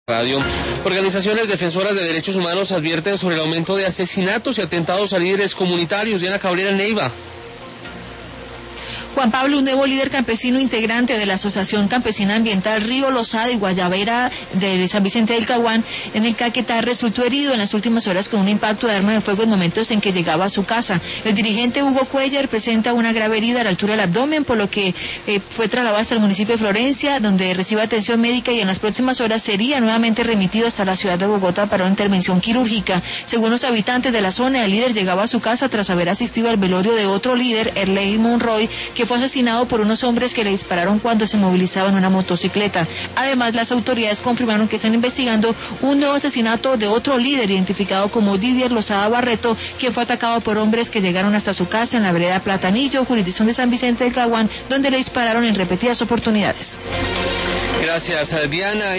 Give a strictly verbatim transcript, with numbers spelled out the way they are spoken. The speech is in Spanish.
Radio. Organizaciones defensoras de derechos humanos advierten sobre el aumento de asesinatos y atentados a líderes comunitarios. Diana Cabrera, Neiva. Juan Pablo, un nuevo líder campesino integrante de la Asociación Campesina Ambiental Río Lozada y Guayabera de San Vicente del Caguán, en el Caquetá, resultó herido en las últimas horas con un impacto de arma de fuego en momentos en que llegaba a su casa. El dirigente Hugo Cuellar presenta una grave herida a la altura del abdomen, por lo que eh, fue trasladado hasta el municipio de Florencia, donde recibe atención médica y en las próximas horas sería nuevamente remitido hasta la ciudad de Bogotá para una intervención quirúrgica. Según los habitantes de la zona, el líder llegaba a su casa tras haber asistido al velorio de otro líder, Erley Monroy, que fue asesinado por unos hombres que le dispararon cuando se movilizaba en una motocicleta. Además, las autoridades confirmaron que están investigando un nuevo asesinato de otro líder identificado como Didier Lozada Barreto, que fue atacado por hombres que llegaron hasta su casa en la vereda Platanillo, jurisdicción de San Vicente del Caguán, donde le dispararon en repetidas oportunidades. Gracias, Diana.